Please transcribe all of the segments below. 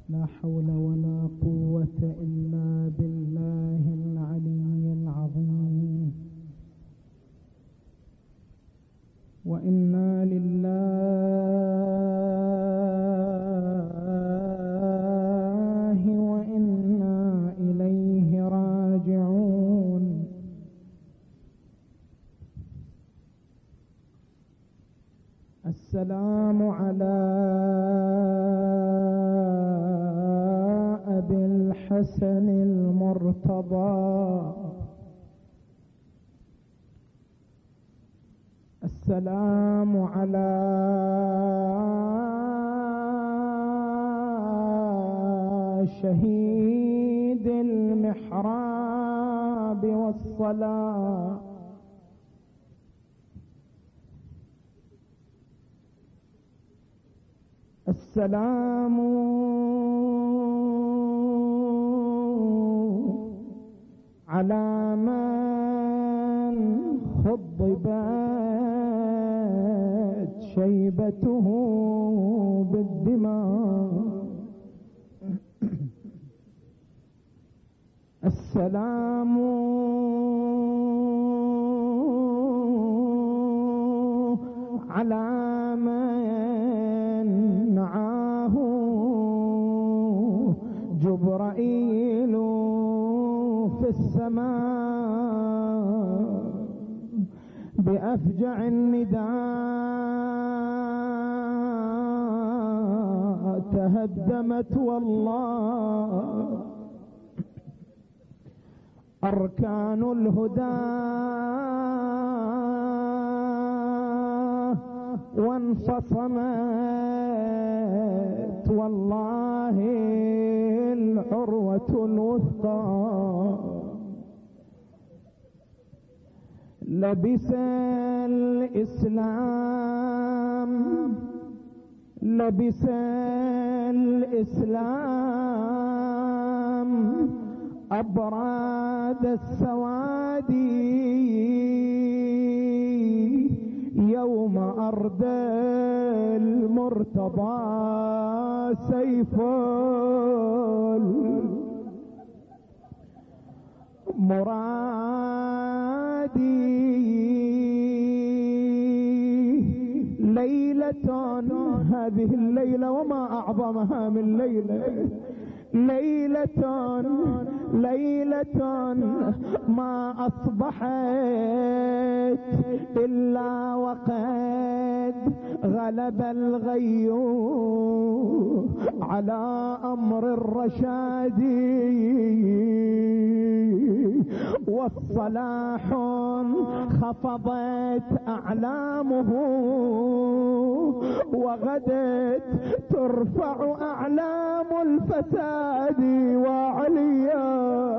لا حول ولا قوة إلا بالله العلي العظيم. وإنا لله وإنا إليه راجعون. السلام على أبي الحسن المرتضى، السلام على شهيد المحراب والصلاة، السلام على من خضبت شيبته بالدماء، السلام على من نعاه جبرائيل في السماء بأفجع النداء تهدمت والله أركان الهدى وانفصمت والله العروة الوثقى. لبس الإسلام أبراد السواد يوم أرد المرتضى سيف مرادي. ليلة، هذه الليلة وما أعظمها من ليلة، ليلة ما أصبحت إلا وقد غلب الغي على أمر الرشاد، والصلاح خفضت أعلامه وغدت ترفع أعلام الفساد وعليا.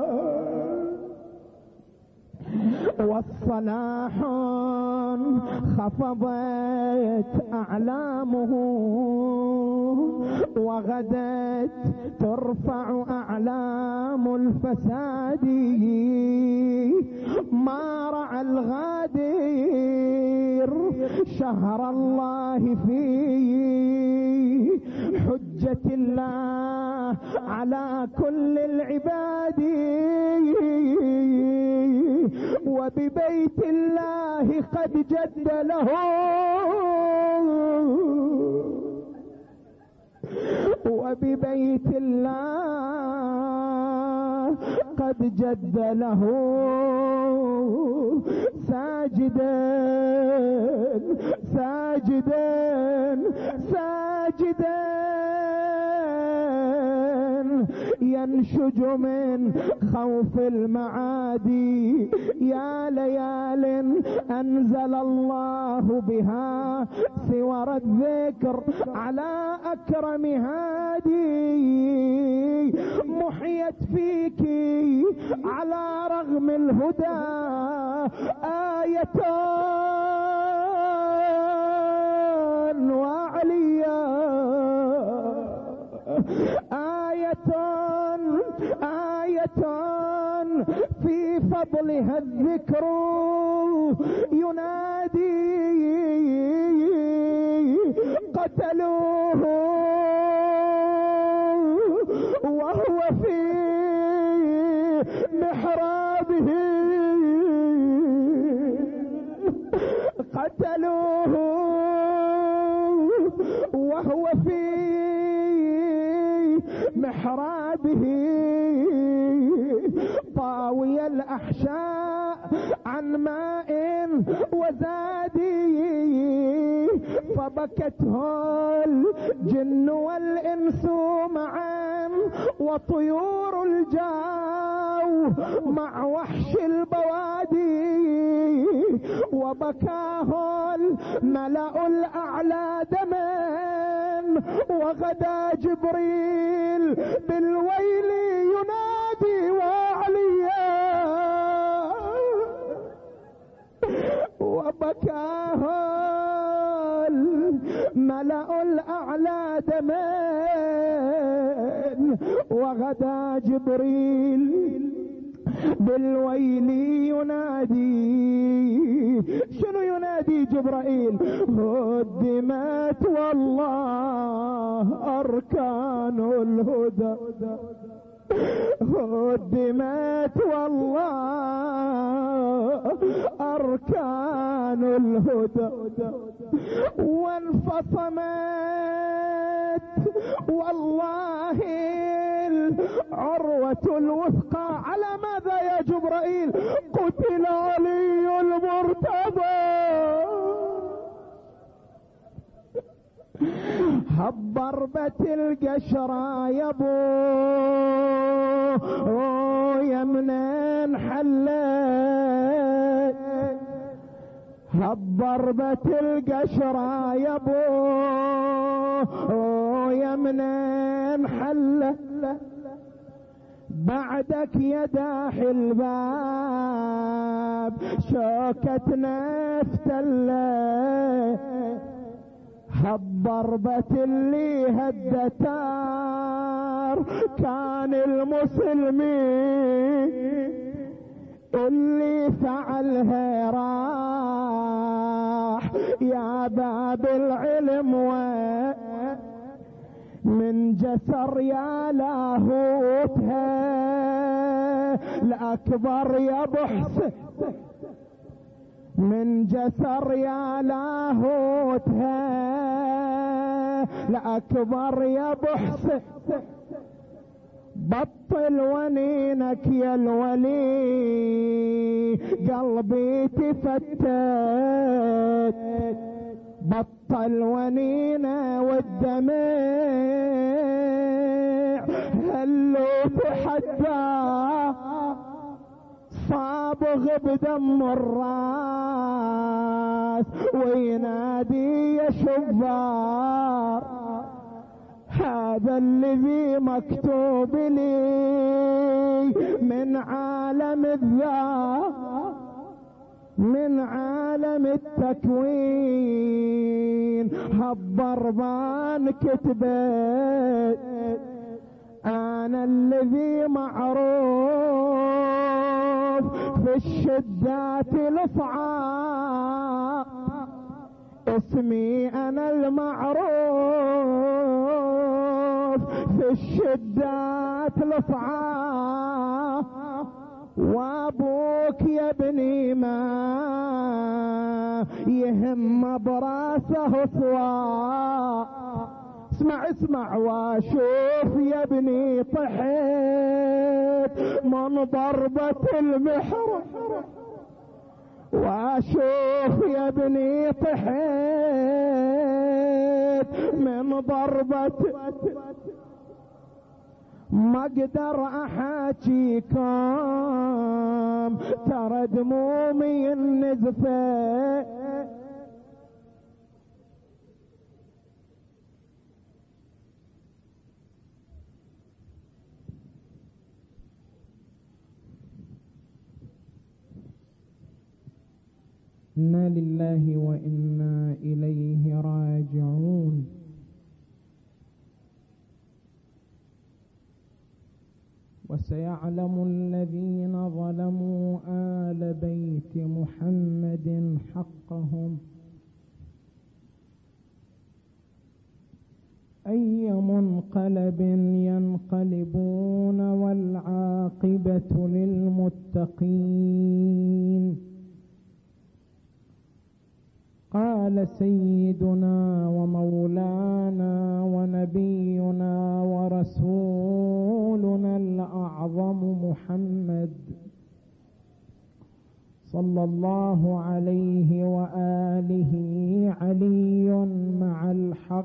والصلاح خفضت أعلامه وغدت ترفع أعلام الفساد. ما رعى الغادر شهر الله في حجة الله على كل العباد، وببيت الله قد جد له، وببيت الله قد جد له ساجدا ساجدا ساجدا ينشج من خوف المعادي. يا ليال أنزل الله بها سور الذكر على أكرم هادي، محيت فيك على رغم الهدى آية وعليا، آية في فضلها الذكر ينادي. قتلوه في محرابه قتلوه وهو في محرابه طاوي الأحشاء عن ماء وزادي فبكته الجن والإنس معا وطيور الجو مع وحش البوادي وبكاه الملأ الأعلى دما وغدا جبريل بالويل ينادي وعليا وبكاه الملأ الأعلى دما وغدا جبريل بالويل ينادي. شنو ينادي جبرائيل؟ هدمت والله أركان الهدى، هدمت والله أركان الهدى وانفصمت والله العروة الوثقى. على ماذا يا جبرائيل؟ قتل علي المرتضى. هب ضربة القشرة يابو يمنين حلت، هب ضربة القشرة يابو يمنين حلت. بعدك يا داحي الباب شوكتنا افتلت، هالضربة اللي هدتار كان المسلمين، اللي فعلها راح يا باب العلم من جسر يا لاهوتها الأكبر يا بحسن، من جسر يا لاهوتها الأكبر يا بحسن. بطل ونينك يا الولي قلبي تفتت، بطل ونينه والدمع هلو تحدى صابغ بدم الراس وينادي يا شبار هذا الذي مكتوب لي من عالم الذات، من عالم التكوين. هالضربان كتبت انا الذي معروف في الشدات الصعاب، اسمي انا المعروف في الشدات الصعاب. وابوك يا ابني ما يهم براسه صواب. اسمع اسمع واشوف يا ابني طحيت من ضربة المحراب، واشوف يا ابني طحيت من ضربة. ما اقدر احاكيكم ترى دمومي النزفة، إنا لله وإنا إليه راجعون. وسيعلم الذين ظلموا آل بيت محمد حقهم أي منقلب ينقلبون والعاقبة للمتقين. قال سيدنا ومولانا ونبينا ورسولنا الأعظم محمد صلى الله عليه وآله: علي مع الحق،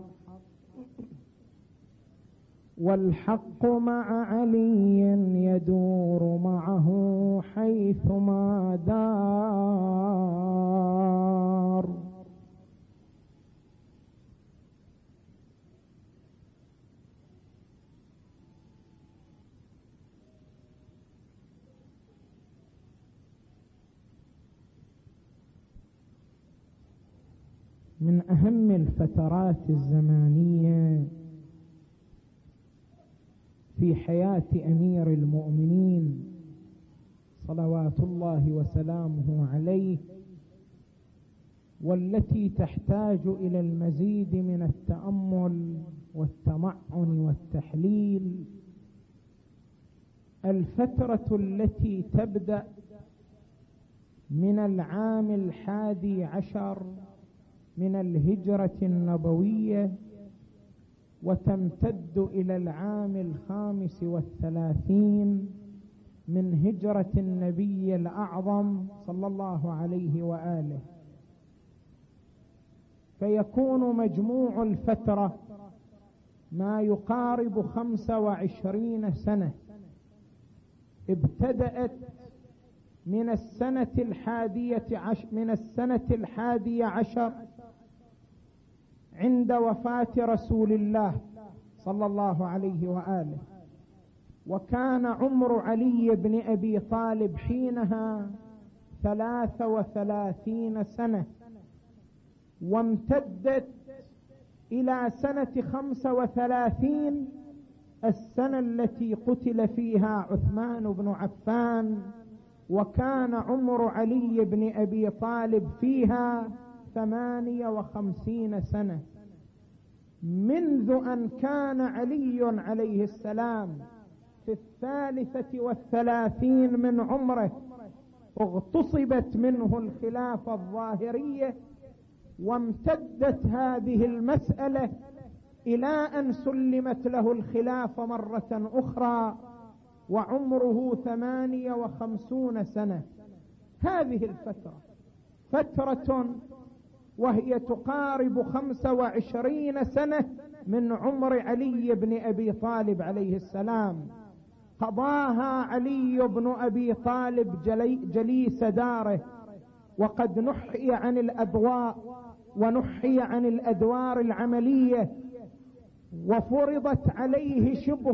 والحق مع علي يدور معه حيثما دار. من أهم الفترات الزمانية في حياة أمير المؤمنين صلوات الله وسلامه عليه، والتي تحتاج إلى المزيد من التأمل والتمعن والتحليل، الفترة التي تبدأ من العام 11 من الهجرة النبوية وتمتد إلى العام 35 من هجرة النبي الأعظم صلى الله عليه وآله، فيكون مجموع الفترة ما يقارب 25 سنة. ابتدأت من السنة 11 عند وفاة رسول الله صلى الله عليه وآله، وكان عمر علي بن أبي طالب حينها 33 سنة، وامتدت إلى سنة 35 السنة التي قتل فيها عثمان بن عفان، وكان عمر علي بن أبي طالب فيها 58 سنة. منذ أن كان علي عليه السلام في 33 من عمره اغتصبت منه الخلافة الظاهرية، وامتدت هذه المسألة إلى أن سلمت له الخلافة مرة أخرى وعمره 58 سنة. هذه الفترة فترة وهي تقارب 25 سنة من عمر علي بن أبي طالب عليه السلام، قضاها علي بن أبي طالب جليس داره، وقد نحي عن الأضواء ونحي عن الأدوار العملية، وفرضت عليه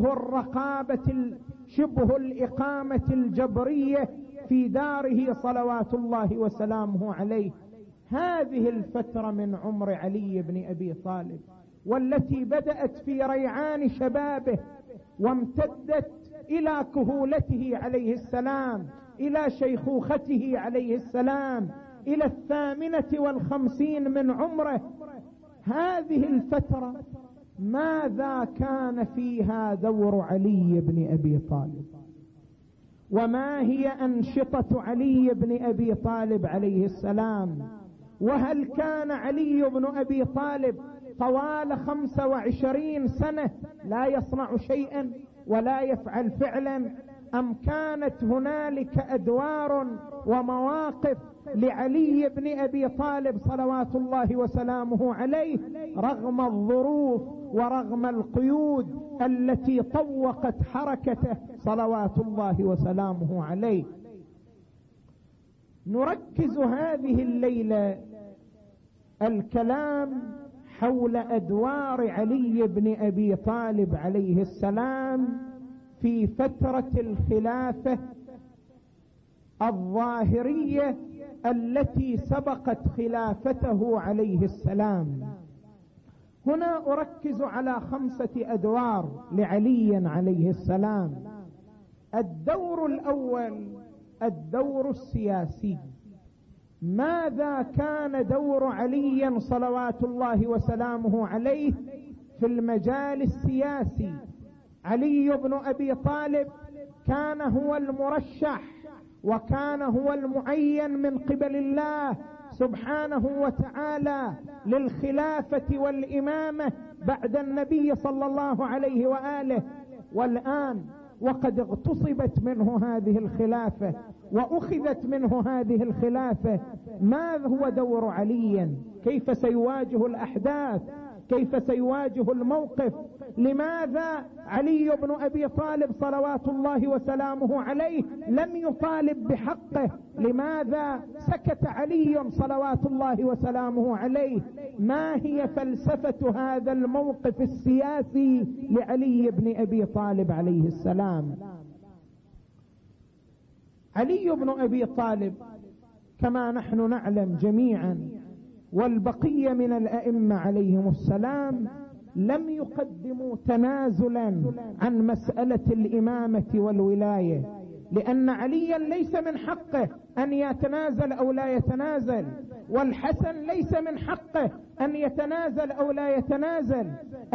شبه الإقامة الجبرية في داره صلوات الله وسلامه عليه. هذه الفترة من عمر علي بن أبي طالب، والتي بدأت في ريعان شبابه وامتدت إلى كهولته عليه السلام، إلى شيخوخته عليه السلام، إلى 58 من عمره. هذه الفترة ماذا كان فيها دور علي بن أبي طالب؟ وما هي أنشطة علي بن أبي طالب عليه السلام؟ وهل كان علي بن أبي طالب طوال 25 سنة لا يصنع شيئا ولا يفعل فعلا، أم كانت هنالك أدوار ومواقف لعلي بن أبي طالب صلوات الله وسلامه عليه رغم الظروف ورغم القيود التي طوقت حركته صلوات الله وسلامه عليه؟ نركز هذه الليلة الكلام حول أدوار علي بن أبي طالب عليه السلام في فترة الخلافة الظاهرية التي سبقت خلافته عليه السلام. هنا أركز على 5 أدوار لعلي عليه السلام. الدور الأول الدور السياسي. ماذا كان دور علي صلوات الله وسلامه عليه في المجال السياسي علي بن أبي طالب كان هو المرشح وكان هو المعين من قبل الله سبحانه وتعالى للخلافة والإمامة بعد النبي صلى الله عليه وآله. والآن وقد اغتصبت منه هذه الخلافة وأخذت منه هذه الخلافة، ماذا هو دور علي؟ كيف سيواجه الأحداث؟ كيف سيواجه الموقف؟ لماذا علي بن أبي طالب صلوات الله وسلامه عليه لم يطالب بحقه؟ لماذا سكت علي صلوات الله وسلامه عليه؟ ما هي فلسفة هذا الموقف السياسي لعلي بن أبي طالب عليه السلام؟ علي بن أبي طالب كما نحن نعلم جميعا والبقية من الأئمة عليهم السلام لم يقدموا تنازلا عن مسألة الإمامة والولاية، لأن عليا ليس من حقه أن يتنازل أو لا يتنازل، والحسن ليس من حقه أن يتنازل أو لا يتنازل.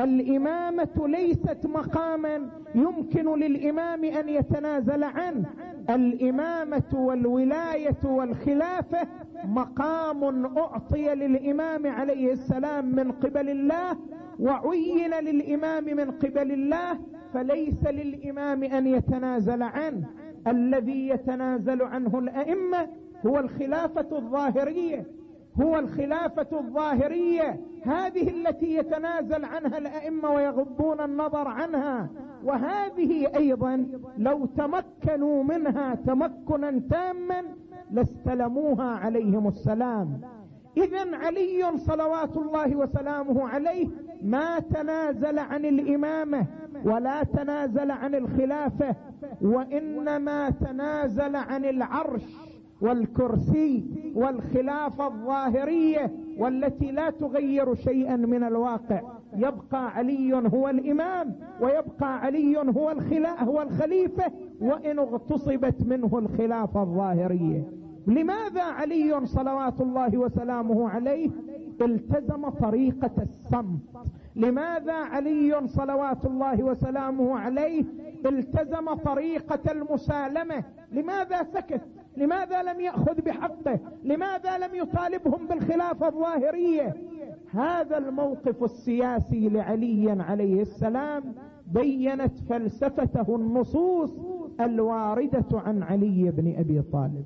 الإمامة ليست مقاما يمكن للإمام أن يتنازل عنه، الإمامة والولاية والخلافة مقام أعطي للإمام عليه السلام من قبل الله وعين للإمام من قبل الله، فليس للإمام أن يتنازل عنه. الذي يتنازل عنه الأئمة هو الخلافة الظاهرية، هو الخلافة الظاهرية هذه التي يتنازل عنها الأئمة ويغضون النظر عنها، وهذه أيضا لو تمكنوا منها تمكنا تاما لاستلموها عليهم السلام. إذن علي صلوات الله وسلامه عليه ما تنازل عن الإمامة ولا تنازل عن الخلافة، وإنما تنازل عن العرش والكرسي والخلافة الظاهرية والتي لا تغير شيئا من الواقع. يبقى علي هو الإمام ويبقى علي هو الخليفة وإن اغتصبت منه الخلافة الظاهرية. لماذا علي صلوات الله وسلامه عليه التزم طريقة الصمت؟ لماذا علي صلوات الله وسلامه عليه التزم طريقة المسالمة؟ لماذا سكت؟ لماذا لم يأخذ بحقه؟ لماذا لم يطالبهم بالخلافة الظاهرية؟ هذا الموقف السياسي لعلي عليه السلام بينت فلسفته النصوص الواردة عن علي بن أبي طالب.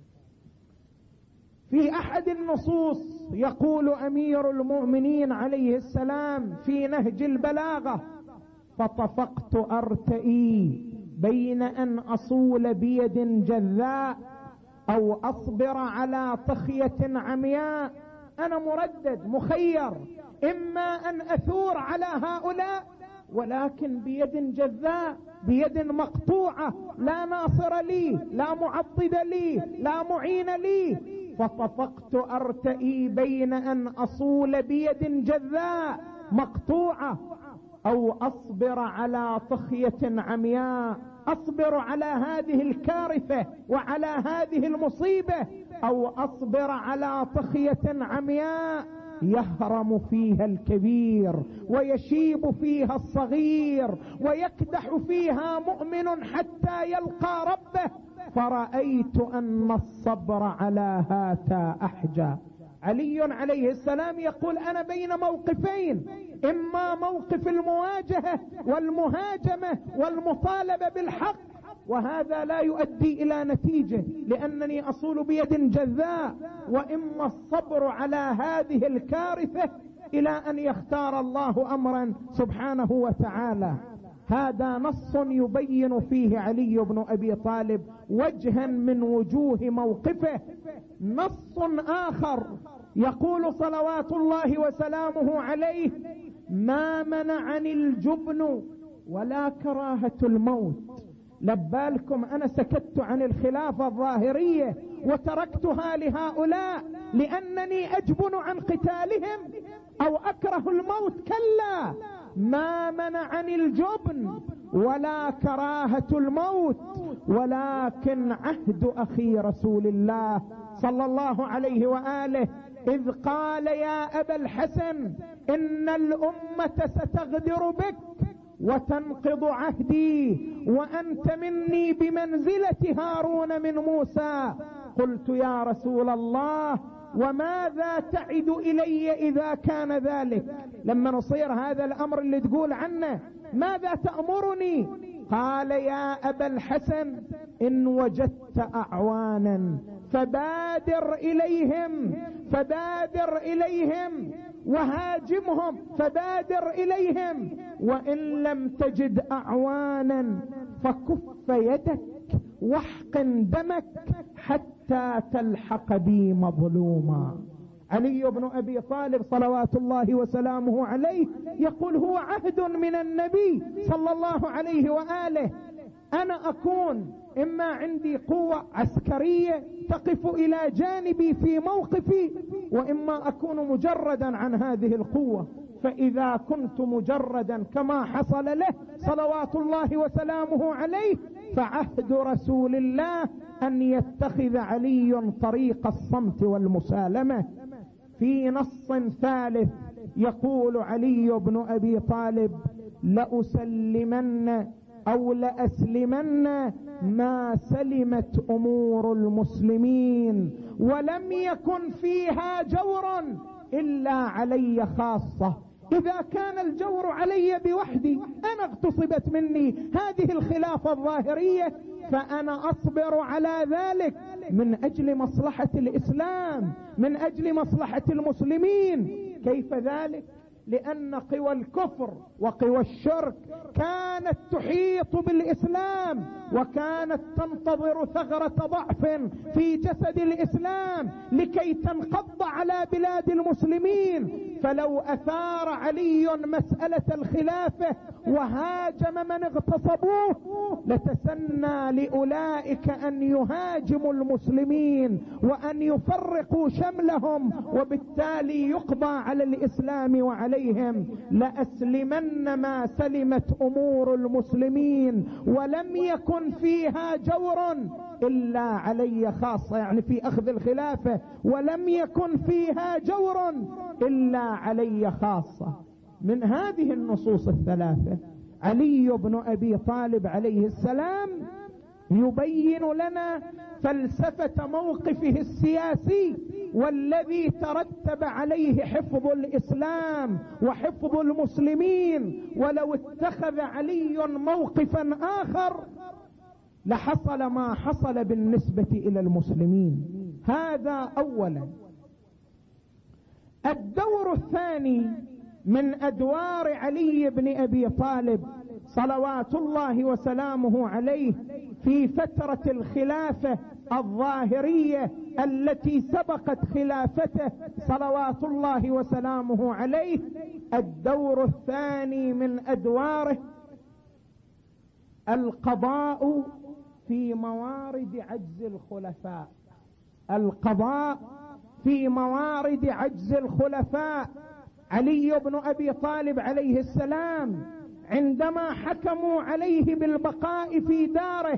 في أحد النصوص يقول أمير المؤمنين عليه السلام في نهج البلاغة: فطفقت أرتئي بين أن أصول بيد جذاء أو أصبر على طخية عمياء. أنا مردد مخير، إما أن أثور على هؤلاء ولكن بيد جذاء، بيد مقطوعة، لا ناصر لي، لا معضد لي، لا معين لي. فطفقت أرتئي بين أن أصول بيد جذاء مقطوعة أو أصبر على طخية عمياء، أصبر على هذه الكارثة وعلى هذه المصيبة، أو أصبر على طخية عمياء يهرم فيها الكبير ويشيب فيها الصغير ويكدح فيها مؤمن حتى يلقى ربه، فرأيت أن الصبر على هذا أحجى. علي عليه السلام يقول: أنا بين موقفين، إما موقف المواجهة والمهاجمة والمطالبة بالحق، وهذا لا يؤدي إلى نتيجة لأنني أصول بيد جذاء، وإما الصبر على هذه الكارثة إلى أن يختار الله أمرا سبحانه وتعالى. هذا نص يبين فيه علي بن أبي طالب وجها من وجوه موقفه. نص آخر يقول صلوات الله وسلامه عليه: ما منعني الجبن ولا كراهة الموت. لبالكم أنا سكت عن الخلافة الظاهرية وتركتها لهؤلاء لأنني أجبن عن قتالهم أو أكره الموت؟ كلا، ما منعني الجبن ولا كراهة الموت، ولكن عهد أخي رسول الله صلى الله عليه وآله إذ قال يا أبا الحسن إن الأمة ستغدر بك وتنقض عهدي وأنت مني بمنزلة هارون من موسى. قلت يا رسول الله وماذا تعد إلي إذا كان ذلك؟ لما نصير هذا الأمر اللي تقول عنه ماذا تأمرني؟ قال يا أبا الحسن إن وجدت أعوانا فبادر إليهم وهاجمهم، فبادر إليهم، وإن لم تجد أعوانا فكف يدك واحقن دمك حتى تلحق بي مظلوما. علي بن أبي طالب صلوات الله وسلامه عليه يقول هو عهد من النبي صلى الله عليه وآله، أنا أكون إما عندي قوة عسكرية تقف إلى جانبي في موقفي، وإما أكون مجردا عن هذه القوة. فإذا كنت مجردا كما حصل له صلوات الله وسلامه عليه، فعهد رسول الله أن يتخذ علي طريق الصمت والمسالمة. في نص ثالث يقول علي بن أبي طالب لأسلمن أو لأسلمن ما سلمت أمور المسلمين ولم يكن فيها جور إلا علي خاصة. إذا كان الجور علي بوحدي، أنا اغتصبت مني هذه الخلافة الظاهرية، فأنا أصبر على ذلك من أجل مصلحة الإسلام، من أجل مصلحة المسلمين. كيف ذلك؟ لأن قوى الكفر وقوى الشرك كانت تحيط بالإسلام، وكانت تنتظر ثغرة ضعف في جسد الإسلام لكي تنقض على بلاد المسلمين. فلو أثار علي مسألة الخلافة وهاجم من اغتصبوه، لتسنى لأولئك أن يهاجموا المسلمين وأن يفرقوا شملهم، وبالتالي يقضى على الإسلام وعليهم. لأسلمن ما سلمت أمور المسلمين ولم يكن فيها جور إلا علي خاصة، يعني في أخذ الخلافة ولم يكن فيها جور إلا علي خاصة. من هذه النصوص الثلاثة علي بن أبي طالب عليه السلام يبين لنا فلسفة موقفه السياسي، والذي ترتب عليه حفظ الإسلام وحفظ المسلمين. ولو اتخذ علي موقفا آخر لحصل ما حصل بالنسبة إلى المسلمين. هذا أولا. الدور الثاني من أدوار علي بن أبي طالب صلوات الله وسلامه عليه في فترة الخلافة الظاهرية التي سبقت خلافته صلوات الله وسلامه عليه، الدور الثاني من أدواره القضاء في موارد عجز الخلفاء. القضاء في موارد عجز الخلفاء. علي بن أبي طالب عليه السلام عندما حكموا عليه بالبقاء في داره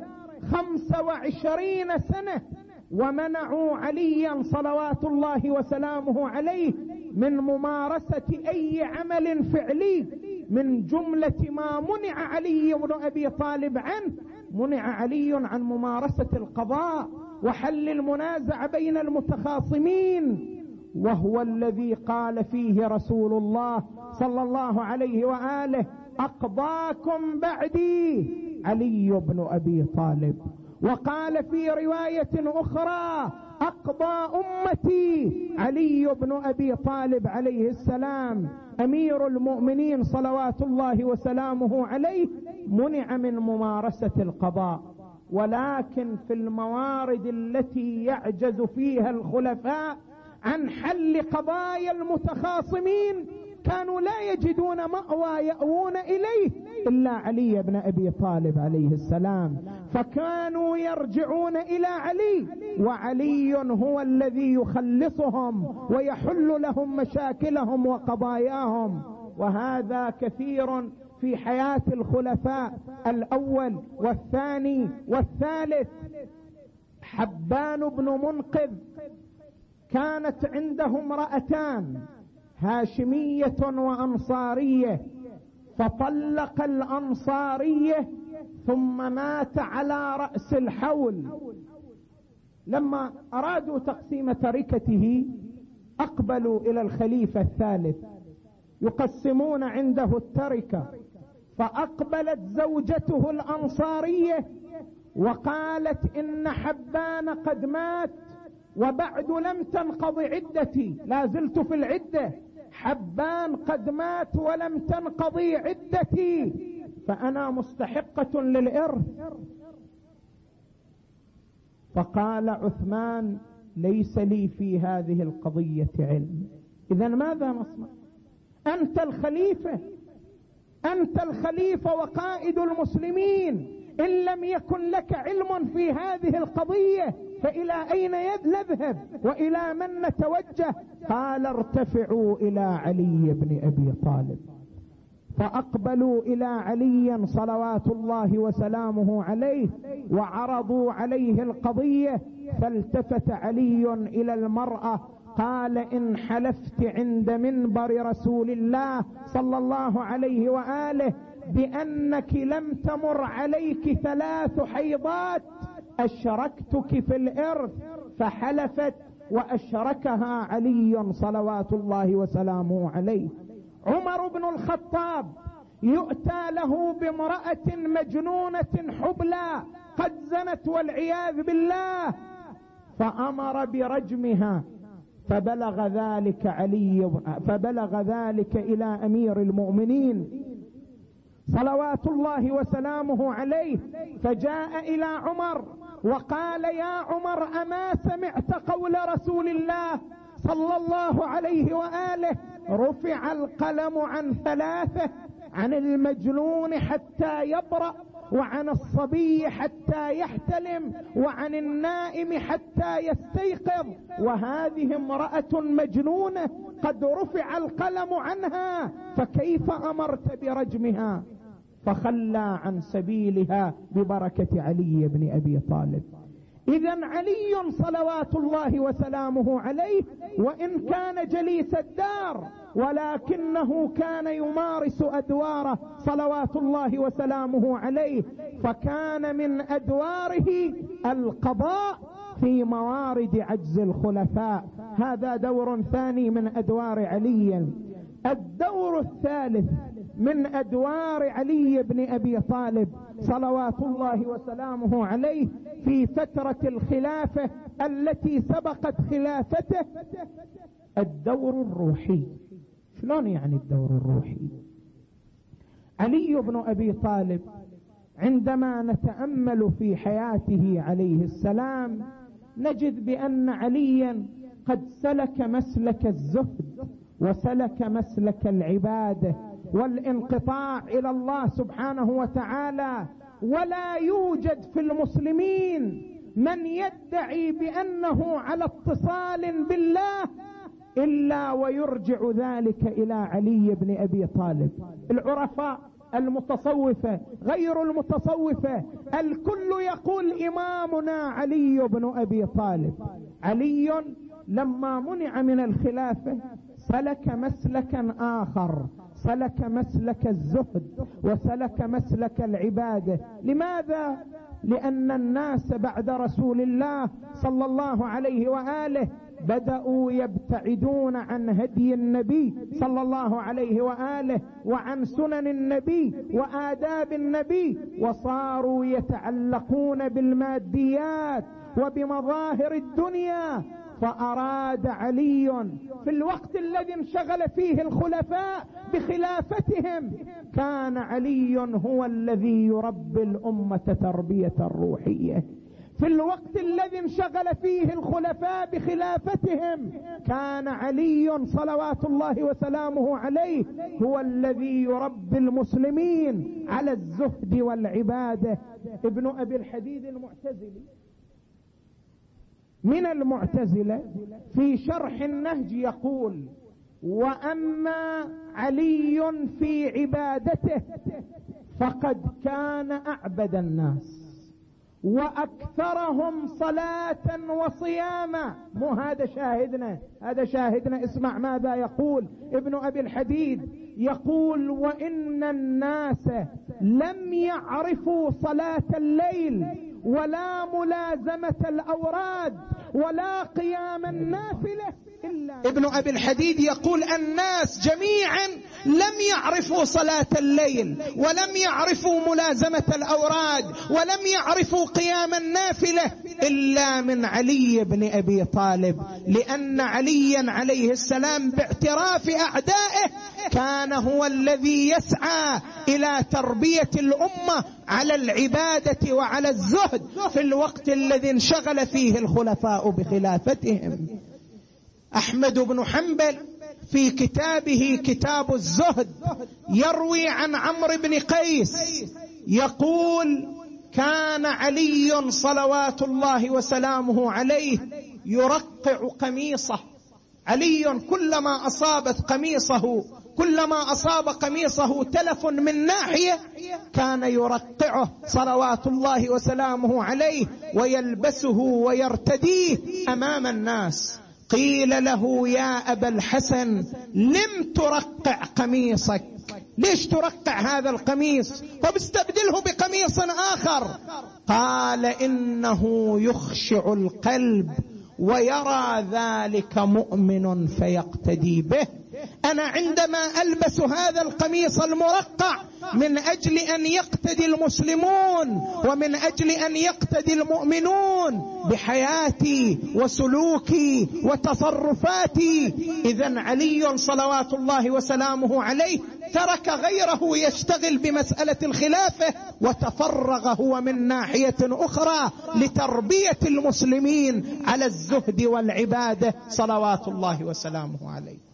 25 سنة ومنعوا عليا صلوات الله وسلامه عليه من ممارسة أي عمل فعلي، من جملة ما منع علي بن أبي طالب عنه، منع علي عن ممارسة القضاء وحل المنازع بين المتخاصمين، وهو الذي قال فيه رسول الله صلى الله عليه وآله أقضاكم بعدي علي بن أبي طالب. وقال في رواية أخرى أقضى أمتي علي بن أبي طالب عليه السلام. أمير المؤمنين صلوات الله وسلامه عليه منع من ممارسة القضاء، ولكن في الموارد التي يعجز فيها الخلفاء عن حل قضايا المتخاصمين كانوا لا يجدون مأوى يأوون إليه إلا علي بن أبي طالب عليه السلام، فكانوا يرجعون إلى علي، وعلي هو الذي يخلصهم ويحل لهم مشاكلهم وقضاياهم. وهذا كثير في حياة الخلفاء الأول والثاني والثالث. حبان بن منقذ كانت عنده امرأتان هاشمية وأنصارية، فطلق الأنصارية ثم مات على رأس الحول. لما أرادوا تقسيم تركته أقبلوا إلى الخليفة الثالث يقسمون عنده التركة، فأقبلت زوجته الأنصارية وقالت إن حبان قد مات وبعد لم تنقض عدتي، لا زلت في العدة، حبان قد مات ولم تنقضي عدتي، فأنا مستحقة للإرث. فقال عثمان ليس لي في هذه القضية علم. إذن ماذا نصنع؟ أنت الخليفة، أنت الخليفة وقائد المسلمين، إن لم يكن لك علم في هذه القضية فإلى أين نذهب وإلى من نتوجه؟ قال ارتفعوا إلى علي بن أبي طالب. فأقبلوا إلى علي صلوات الله وسلامه عليه وعرضوا عليه القضية، فالتفت علي إلى المرأة قال إن حلفت عند منبر رسول الله صلى الله عليه وآله بأنك لم تمر عليك 3 حيضات أشركتك في الإرث، فحلفت وأشركها علي صلوات الله وسلامه عليه. عمر بن الخطاب يؤتى له بامرأة مجنونة حبلى قد زنت والعياذ بالله، فأمر برجمها، فبلغ ذلك إلى أمير المؤمنين صلوات الله وسلامه عليه، فجاء إلى عمر وقال يا عمر أما سمعت قول رسول الله صلى الله عليه وآله رفع القلم عن 3، عن المجنون حتى يبرأ، وعن الصبي حتى يحتلم، وعن النائم حتى يستيقظ، وهذه امرأة مجنونة قد رفع القلم عنها، فكيف أمرت برجمها؟ فخلى عن سبيلها ببركة علي بن أبي طالب. إذن علي صلوات الله وسلامه عليه وإن كان جليس الدار ولكنه كان يمارس أدواره صلوات الله وسلامه عليه، فكان من أدواره القضاء في موارد عجز الخلفاء. هذا دور ثاني من أدوار علي. الدور الثالث من أدوار علي بن أبي طالب صلوات الله وسلامه عليه في فترة الخلافة التي سبقت خلافته الدور الروحي. شلون يعني الدور الروحي؟ علي بن أبي طالب عندما نتأمل في حياته عليه السلام نجد بأن عليا قد سلك مسلك الزهد وسلك مسلك العبادة والانقطاع إلى الله سبحانه وتعالى، ولا يوجد في المسلمين من يدعي بأنه على اتصال بالله إلا ويرجع ذلك إلى علي بن أبي طالب. العرفاء، المتصوفة، غير المتصوفة، الكل يقول إمامنا علي بن أبي طالب. علي لما منع من الخلافة سلك مسلكا آخر، سلك مسلك الزهد وسلك مسلك العبادة. لماذا؟ لأن الناس بعد رسول الله صلى الله عليه وآله بدأوا يبتعدون عن هدي النبي صلى الله عليه وآله وعن سنن النبي وآداب النبي، وصاروا يتعلقون بالماديات وبمظاهر الدنيا. فأراد علي في الوقت الذي انشغل فيه الخلفاء بخلافتهم، كان علي هو الذي يربي الأمة تربية روحية. في الوقت الذي انشغل فيه الخلفاء بخلافتهم كان علي صلوات الله وسلامه عليه هو الذي يربي المسلمين على الزهد والعبادة. ابن أبي الحديد المعتزلي من المعتزلة في شرح النهج يقول: وأما علي في عبادته فقد كان أعبد الناس، وأكثرهم صلاة وصياما. مو هذا شاهدنا، هذا شاهدنا. اسمع ماذا يقول ابن أبي الحديد، يقول: وإن الناس لم يعرفوا صلاة الليل ولا ملازمة الأوراد ولا قيام النافلة إلا. ابن أبي الحديد يقول: الناس جميعا لم يعرفوا صلاة الليل ولم يعرفوا ملازمة الأوراد ولم يعرفوا قيام النافلة إلا من علي بن أبي طالب، لأن عليا عليه السلام باعتراف أعدائه كان هو الذي يسعى إلى تربية الأمة على العبادة وعلى الزهد في الوقت الذي انشغل فيه الخلفاء بخلافتهم. أحمد بن حنبل في كتابه كتاب الزهد يروي عن عمرو بن قيس يقول: كان علي صلوات الله وسلامه عليه يرقع قميصه. علي كلما أصاب قميصه تلف من ناحية كان يرقعه صلوات الله وسلامه عليه ويلبسه ويرتديه أمام الناس. قيل له: يا أبا الحسن، لم ترقع قميصك؟ ليش ترقع هذا القميص؟ فبستبدله بقميص آخر. قال: إنه يخشع القلب ويرى ذلك مؤمن فيقتدي به. أنا عندما ألبس هذا القميص المرقع من أجل أن يقتدي المسلمون ومن أجل أن يقتدي المؤمنون بحياتي وسلوكي وتصرفاتي. إذن علي صلوات الله وسلامه عليه ترك غيره يشتغل بمسألة الخلافة وتفرغ هو من ناحية أخرى لتربية المسلمين على الزهد والعبادة صلوات الله وسلامه عليه.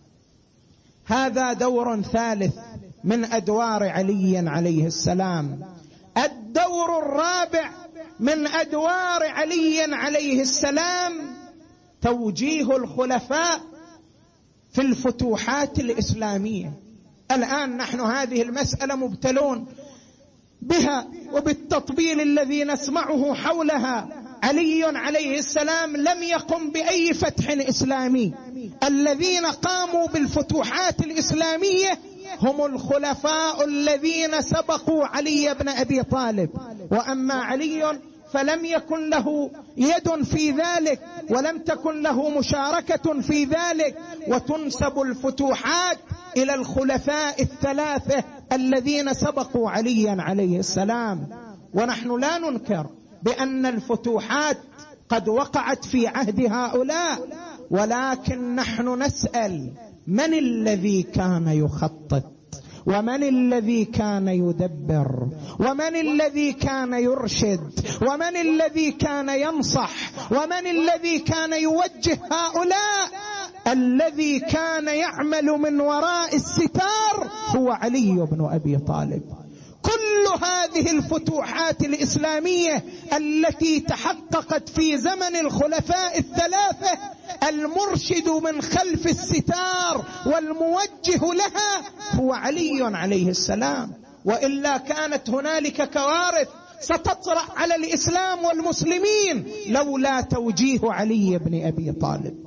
هذا دور ثالث من أدوار علي عليه السلام. الدور الرابع من أدوار علي عليه السلام توجيه الخلفاء في الفتوحات الإسلامية. الآن نحن هذه المسألة مبتلون بها وبالتطبيل الذي نسمعه حولها. علي عليه السلام لم يقم بأي فتح إسلامي. الذين قاموا بالفتوحات الإسلامية هم الخلفاء الذين سبقوا علي بن أبي طالب. وأما علي فلم يكن له يد في ذلك ولم تكن له مشاركة في ذلك، وتنسب الفتوحات إلى الخلفاء الثلاثة الذين سبقوا عليا عليه السلام. ونحن لا ننكر بأن الفتوحات قد وقعت في عهد هؤلاء، ولكن نحن نسأل: من الذي كان يخطط؟ ومن الذي كان يدبر؟ ومن الذي كان يرشد؟ ومن الذي كان ينصح؟ ومن الذي كان يوجه هؤلاء؟ الذي كان يعمل من وراء الستار هو علي بن أبي طالب. كل هذه الفتوحات الإسلامية التي تحققت في زمن الخلفاء الثلاثة، المرشد من خلف الستار والموجه لها هو علي عليه السلام. وإلا كانت هنالك كوارث ستطرأ على الإسلام والمسلمين لولا توجيه علي بن أبي طالب.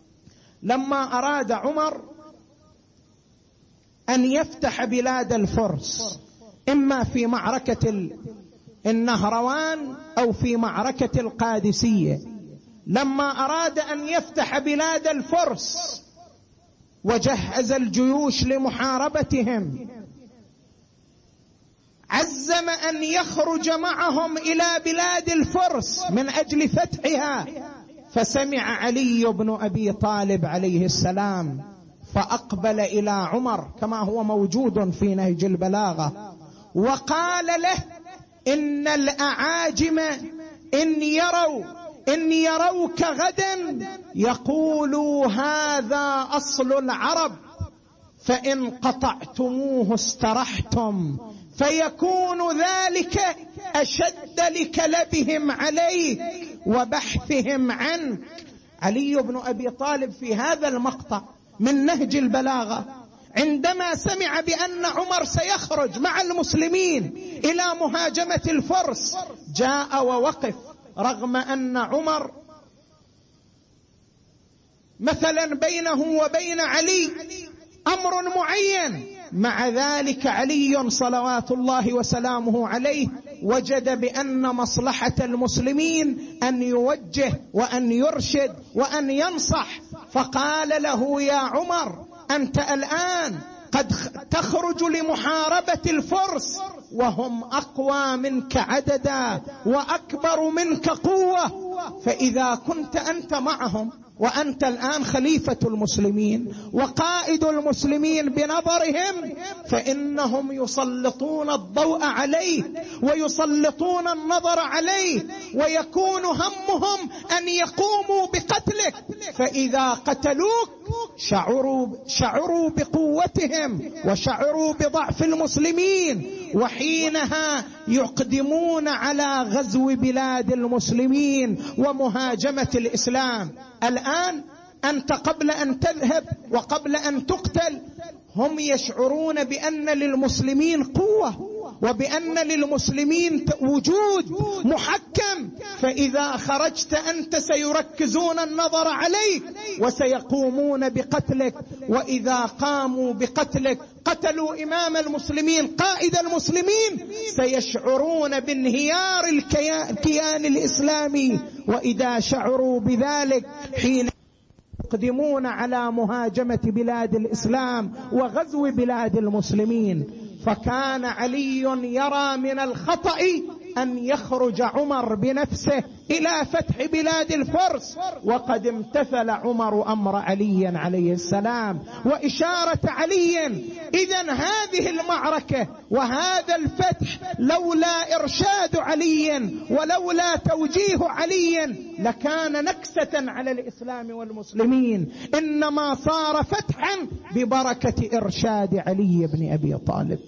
لما أراد عمر أن يفتح بلاد الفرس، إما في معركة النهروان أو في معركة القادسية، لما أراد أن يفتح بلاد الفرس وجهز الجيوش لمحاربتهم، عزم أن يخرج معهم إلى بلاد الفرس من أجل فتحها. فسمع علي بن أبي طالب عليه السلام فأقبل إلى عمر كما هو موجود في نهج البلاغة، وقال له: إن الأعاجم إن يروك غدا يقولوا هذا أصل العرب، فإن قطعتموه استرحتم، فيكون ذلك أشد لكلبهم عليك وبحثهم عنك. علي بن أبي طالب في هذا المقطع من نهج البلاغة عندما سمع بأن عمر سيخرج مع المسلمين إلى مهاجمة الفرس جاء ووقف، رغم أن عمر مثلا بينه وبين علي أمر معين، مع ذلك علي صلوات الله وسلامه عليه وجد بأن مصلحة المسلمين أن يوجه وأن يرشد وأن ينصح، فقال له: يا عمر، أنت الآن قد تخرج لمحاربة الفرس وهم أقوى منك عددا وأكبر منك قوة، فإذا كنت أنت معهم وأنت الآن خليفة المسلمين وقائد المسلمين بنظرهم، فإنهم يسلطون الضوء عليه ويسلطون النظر عليه، ويكون همهم أن يقوموا بقتلك، فإذا قتلوك شعروا بقوتهم وشعروا بضعف المسلمين، وحينها يقدمون على غزو بلاد المسلمين ومهاجمة الإسلام. الآن أنت قبل أن تذهب وقبل أن تقتل هم يشعرون بأن للمسلمين قوة وبأن للمسلمين وجود محكم، فإذا خرجت أنت سيركزون النظر عليك وسيقومون بقتلك، وإذا قاموا بقتلك قتلوا إمام المسلمين قائد المسلمين، سيشعرون بانهيار الكيان الإسلامي، وإذا شعروا بذلك حين يقدمون على مهاجمة بلاد الإسلام وغزو بلاد المسلمين. فكان علي يرى من الخطأ أن يخرج عمر بنفسه إلى فتح بلاد الفرس، وقد امتثل عمر أمر علي عليه السلام وإشارة علي. إذن هذه المعركة وهذا الفتح لولا إرشاد علي ولولا توجيه علي لكان نكسة على الإسلام والمسلمين، إنما صار فتحا ببركة إرشاد علي بن أبي طالب.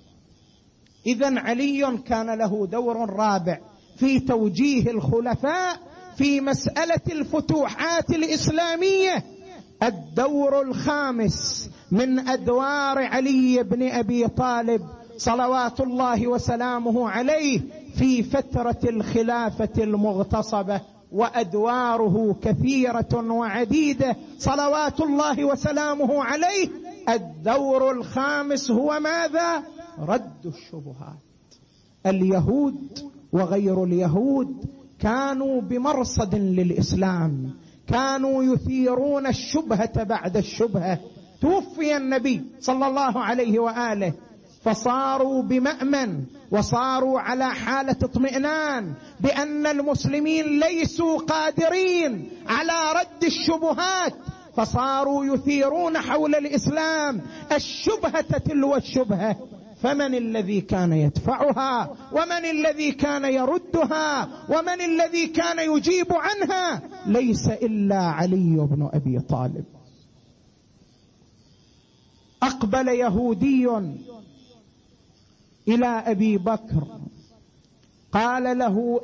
إذن علي كان له دور رابع في توجيه الخلفاء في مسألة الفتوحات الإسلامية. الدور الخامس من أدوار علي بن أبي طالب صلوات الله وسلامه عليه في فترة الخلافة المغتصبة، وأدواره كثيرة وعديدة صلوات الله وسلامه عليه. الدور الخامس هو ماذا؟ رد الشبهات. اليهود وغير اليهود كانوا بمرصد للإسلام، كانوا يثيرون الشبهة بعد الشبهة. توفي النبي صلى الله عليه وآله فصاروا بمأمن وصاروا على حالة اطمئنان بأن المسلمين ليسوا قادرين على رد الشبهات، فصاروا يثيرون حول الإسلام الشبهة تلو الشبهة. فمن الذي كان يدفعها ومن الذي كان يردها ومن الذي كان يجيب عنها؟ ليس إلا علي بن أبي طالب. أقبل يهودي إلى أبي بكر قال له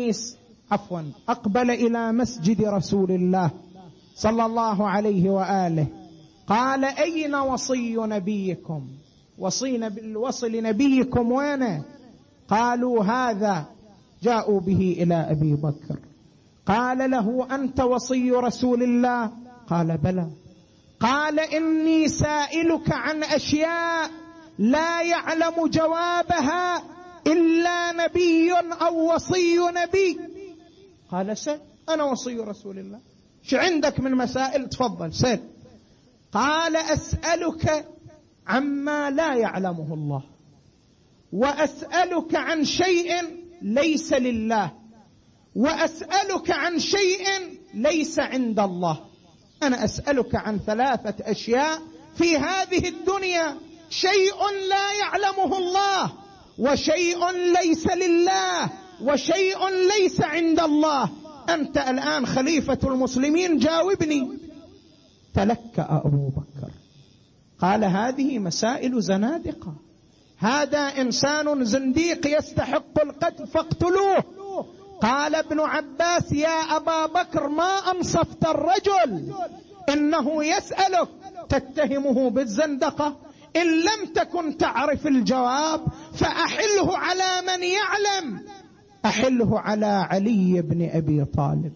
أقبل إلى مسجد رسول الله صلى الله عليه وآله قال: أين وصي نبيكم؟ وصي لنبيكم وين؟ قالوا: هذا. جاءوا به إلى أبي بكر. قال له: أنت وصي رسول الله؟ قال: بلى. قال: إني سائلك عن أشياء لا يعلم جوابها إلا نبي أو وصي نبي. قال: سل، أنا وصي رسول الله، شو عندك من مسائل؟ تفضل سل. قال: أسألك عما لا يعلمه الله، وأسألك عن شيء ليس لله، وأسألك عن شيء ليس عند الله. أنا أسألك عن 3 أشياء في هذه الدنيا، شيء لا يعلمه الله، وشيء ليس لله، وشيء ليس عند الله. أنت الآن خليفة المسلمين، جاوبني. تلكأ أبو بكر قال: هذه مسائل زنادقة، هذا إنسان زنديق يستحق القتل فاقتلوه. قال ابن عباس: يا أبا بكر، ما أنصفت الرجل، إنه يسألك تتهمه بالزندقة، إن لم تكن تعرف الجواب فأحله على من يعلم. أحله على علي بن أبي طالب.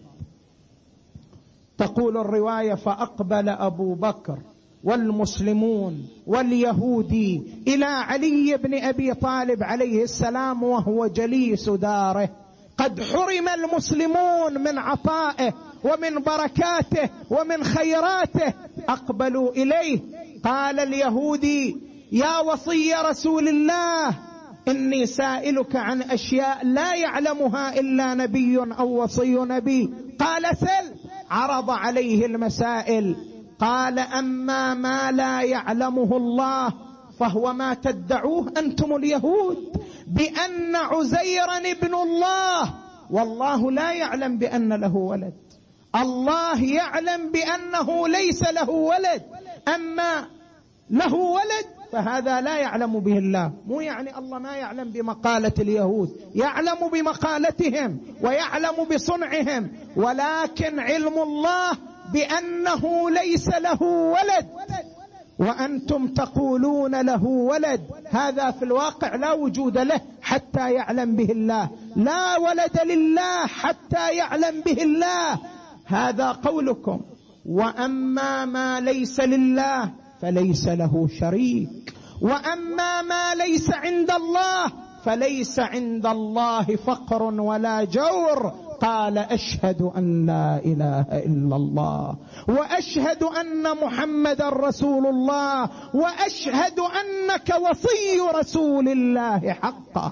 تقول الرواية: فأقبل أبو بكر والمسلمون واليهودي إلى علي بن أبي طالب عليه السلام وهو جليس داره، قد حرم المسلمون من عطائه ومن بركاته ومن خيراته، أقبلوا إليه. قال اليهودي: يا وصي رسول الله، إني سائلك عن أشياء لا يعلمها إلا نبي أو وصي نبي. قال: سل. عرض عليه المسائل. قال: أما ما لا يعلمه الله فهو ما تدعوه أنتم اليهود بأن عزيرا ابن الله، والله لا يعلم بأن له ولد، الله يعلم بأنه ليس له ولد، أما له ولد فهذا لا يعلم به الله. مو يعني الله ما يعلم بمقالة اليهود، يعلم بمقالتهم ويعلم بصنعهم، ولكن علم الله بأنه ليس له ولد، وأنتم تقولون له ولد. هذا في الواقع لا وجود له حتى يعلم به الله، لا ولد لله حتى يعلم به الله. هذا قولكم. وأما ما ليس لله فليس له شريك، وأما ما ليس عند الله فليس عند الله فقر ولا جور. قال: أشهد أن لا إله إلا الله، وأشهد أن محمد رسول الله، وأشهد أنك وصي رسول الله حقا.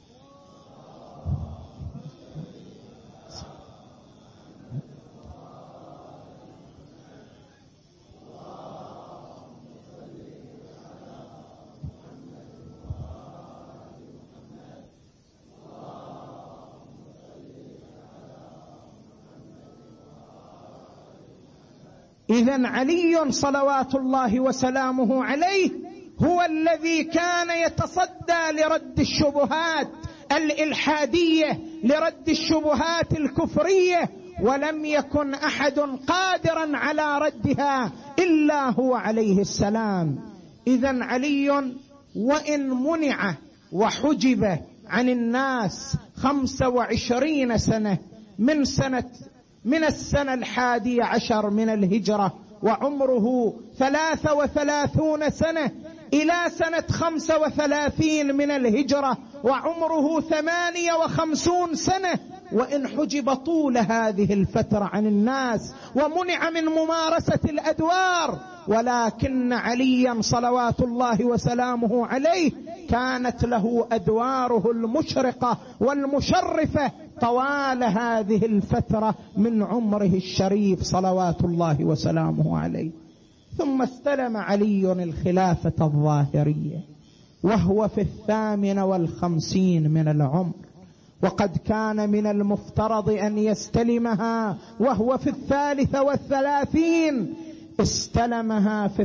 إذن علي صلوات الله وسلامه عليه هو الذي كان يتصدى لرد الشبهات الإلحادية، لرد الشبهات الكفرية، ولم يكن أحد قادرا على ردها إلا هو عليه السلام. إذن علي وإن منع وحجب عن الناس 25 سنة من السنة 11 من الهجرة، وعمره 33 سنة، إلى سنة 35 من الهجرة وعمره 58 سنة، وإن حجب طول هذه الفترة عن الناس ومنع من ممارسة الأدوار، ولكن عليا صلوات الله وسلامه عليه كانت له أدواره المشرقة والمشرفة طوال هذه الفترة من عمره الشريف صلوات الله وسلامه عليه. ثم استلم علي الخلافة الظاهرية وهو في 58 من العمر، وقد كان من المفترض أن يستلمها وهو في 33، استلمها في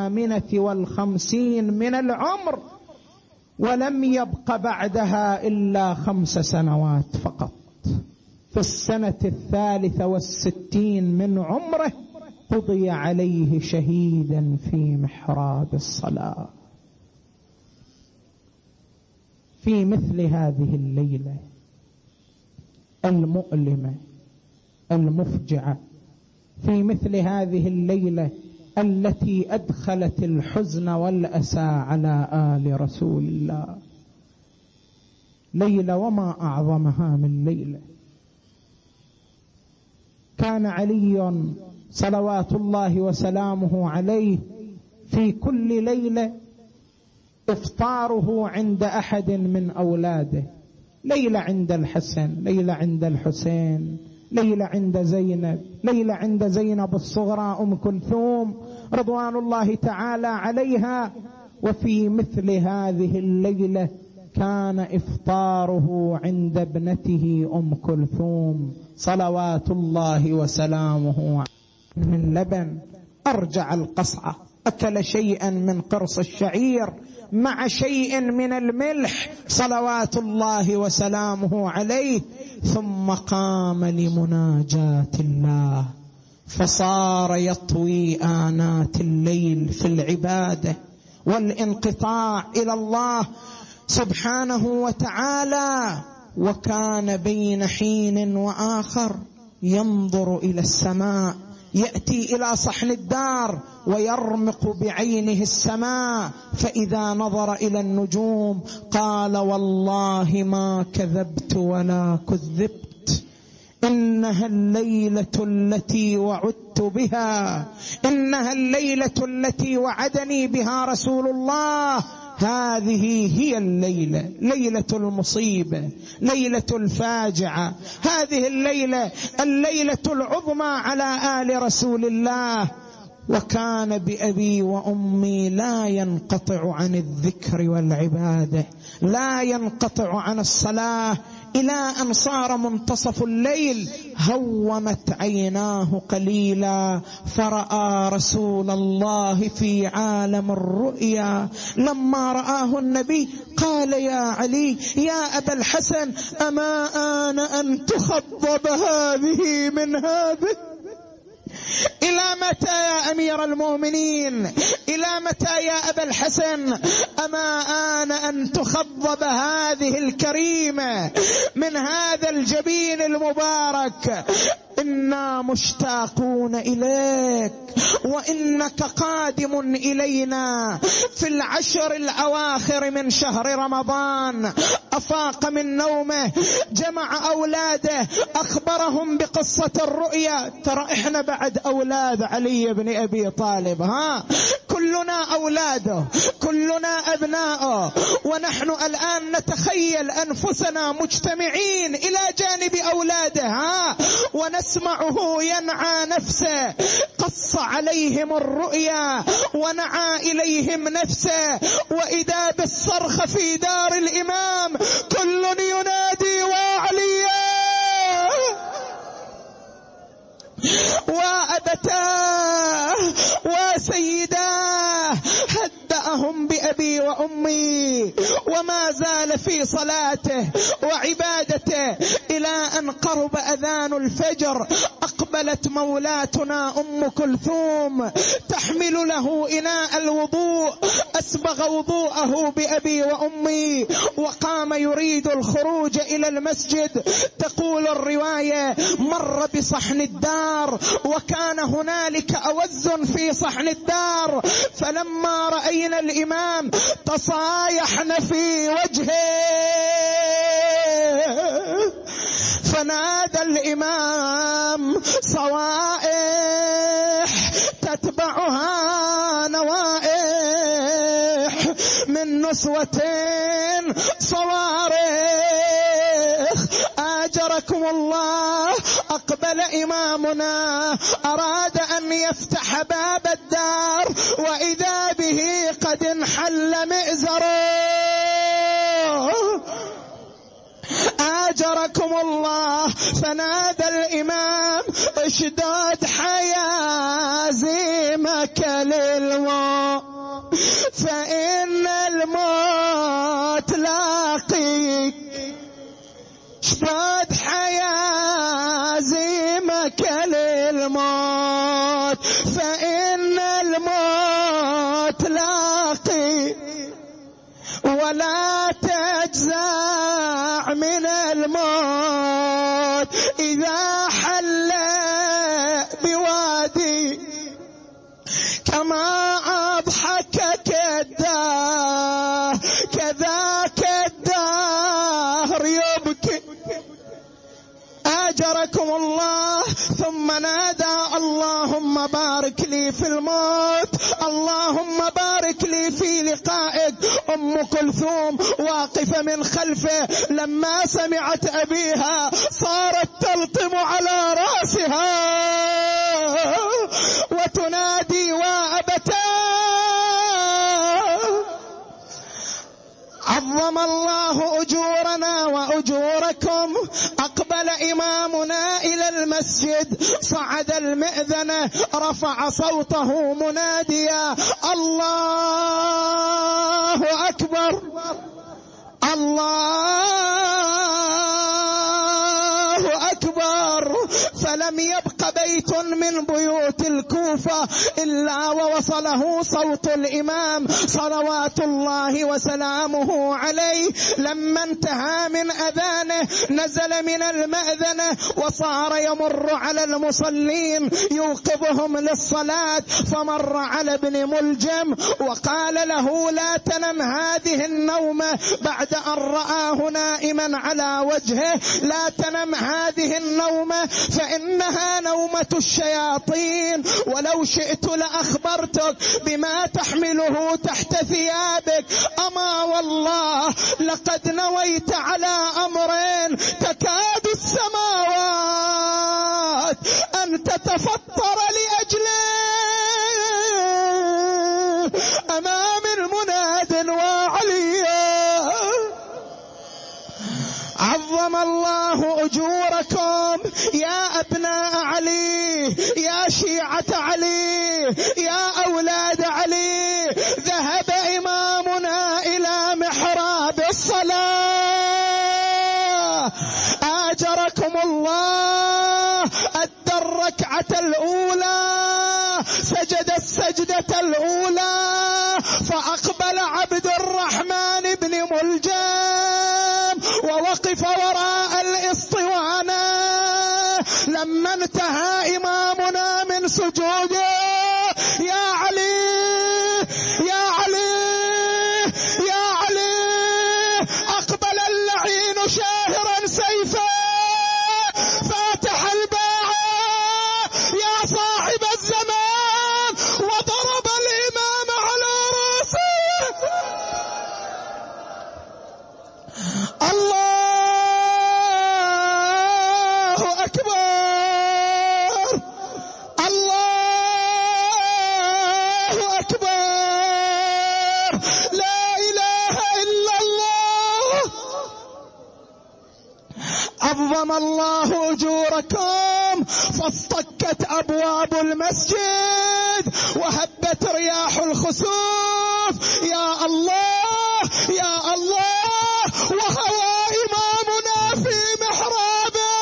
58 من العمر، ولم يبق بعدها إلا 5 سنوات فقط. في السنة 63 من عمره قضي عليه شهيدا في محراب الصلاة. في مثل هذه الليلة المؤلمة المفجعة، في مثل هذه الليلة التي أدخلت الحزن والأسى على آل رسول الله، ليلة وما أعظمها من ليلة. كان علي صلوات الله وسلامه عليه في كل ليلة إفطاره عند أحد من أولاده، ليلة عند الحسن، ليلة عند الحسين، ليلة عند زينب، ليلة عند زينب الصغرى أم كلثوم رضوان الله تعالى عليها. وفي مثل هذه الليلة كان إفطاره عند ابنته أم كلثوم صلوات الله وسلامه من لبن، أرجع القصعة، أكل شيئا من قرص الشعير مع شيء من الملح صلوات الله وسلامه عليه، ثم قام لمناجاة الله، فصار يطوي آنات الليل في العبادة والانقطاع إلى الله سبحانه وتعالى. وكان بين حين وآخر ينظر إلى السماء، يأتي إلى صحن الدار ويرمق بعينه السماء، فإذا نظر إلى النجوم قال والله ما كذبت ولا كذبت، إنها الليلة التي وعدت بها، إنها الليلة التي وعدني بها رسول الله، هذه هي الليلة، ليلة المصيبة، ليلة الفاجعة، هذه الليلة الليلة العظمى على آل رسول الله. وكان بأبي وأمي لا ينقطع عن الذكر والعبادة، لا ينقطع عن الصلاة، إلى أن صار منتصف الليل هومت عيناه قليلا، فرأى رسول الله في عالم الرؤيا. لما رآه النبي قال يا علي يا أبا الحسن أما آن أن تخضب هذه من هذه؟ إلى متى يا أمير المؤمنين؟ إلى متى يا أبا الحسن؟ أما آن أن تخضب هذه الكريمة من هذا الجبين المبارك؟ إنا مشتاقون إليك، وإنك قادم إلينا في العشر الأواخر من شهر رمضان. أفاق من نومه، جمع أولاده، أخبرهم بقصة الرؤيا. ترى إحنا بعد أولاد علي بن أبي طالب، كلنا أولاده، كلنا أبناءه، ونحن الآن نتخيل أنفسنا مجتمعين إلى جانب أولاده، ونسمعه ينعى نفسه. قص عليهم الرؤيا ونعى إليهم نفسه، وإذا بالصرخ في دار الإمام كل ينادي وعليا وأبتاه وسيداه. هدأهم بأبي وأمي، وما زال في صلاته وعبادته إلى أن قرب أذان الفجر. أقبلت مولاتنا أم كلثوم تحمل له إناء الوضوء، أسبغ وضوءه بأبي وأمي وقام يريد الخروج إلى المسجد. تقول الرواية مر بصحن الدار، وكان هنالك أوز في صحن الدار، فلما رأينا الإمام تصايحن في وجهه، فنادى الإمام صوائح تتبعها نوائح من نسوة صواريخ. آجركم الله، أقبل إمامنا أراد أن يفتح باب الدار، وإذا به قد انحل مئزره. آجركم الله، فنادى الإمام اشداد حيازمك للموت، فإن الموت لاقيك. اشداد حيازمك للموت، فإن الموت لاقيك، ولا تجزع من الموت إذا حل بوادي، كما أضحكك الدهر كذاك الدهر يبكي. آجركم الله. ثم نادى اللهم بارك لي في الموت، اللهم بارك لي في لقائك. أم كلثوم واقفة من خلفه، لما سمعت أبيها صارت تلطم على رأسها وتنادي وأبتاه. عظم الله أجورنا وأجوركم. أقبل إمامنا إلى المسجد، صعد المئذنة، رفع صوته مناديا الله أكبر، الله أكبر. فلم يبق بيت من بيوت الكوفة إلا ووصله صوت الإمام صلوات الله وسلامه عليه. لما انتهى من أذانه نزل من المأذنة وصار يمر على المصلين يوقظهم للصلاة، فمر على ابن ملجم وقال له: لا تنم هذه النومة، بعد أن رآه نائما على وجهه: لا تنم هذه النومة فإنها نومة الشياطين، ولو شئت لأخبرتك بما تحمله تحت ثيابك. أما والله لقد نويت على أمرين تكاد السماوات أن تتفطر لأجله أمام المناد وعليا. عظم الله أجوركم يا أبناء علي، يا شيعة علي، يا أولاد علي. ذهب إمامنا إلى محراب الصلاة آجركم الله، أدى الركعة الأولى، سجد السجدة الأولى، فأقبل عبد الرحمن بن ملجم ووقف وراء الإسطوانة. لما انتهى إمامنا من سجوده: يا علي يا علي يا علي، أقبل اللعين شاهرا سيفا فاتح الباع يا صاحب الزمان، وضرب الإمام على رأسه. الله أكبر، الله أكبر، لا إله إلا الله. عظم الله أجوركم. فاصطكت أبواب المسجد وهبت رياح الخسوف. يا الله يا الله، وهوى إمامنا في محرابه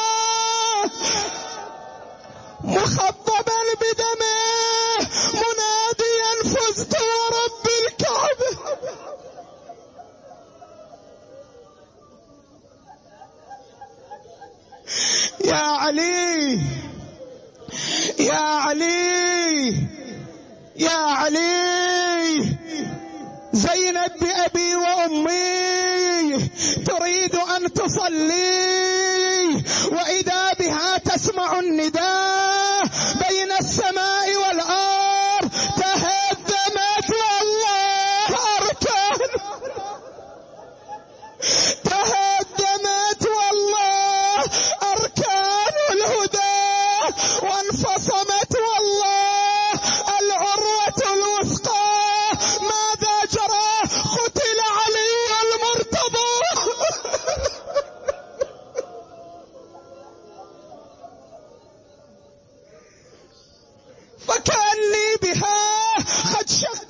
مخضبا بدمه مناديا: فزت ورب الكعبة. يا علي يا علي يا علي، زينب بأبي وأمي تريد أن تصلي، وإذا بها تسمع النداء بين السماء والأرض: تهدمت والله أركان، تهدمت والله أركان الهدى، وانفصمت والله العروة الوثقى. ماذا جرى؟ قتل علي المرتضى. فكأني بها قد شق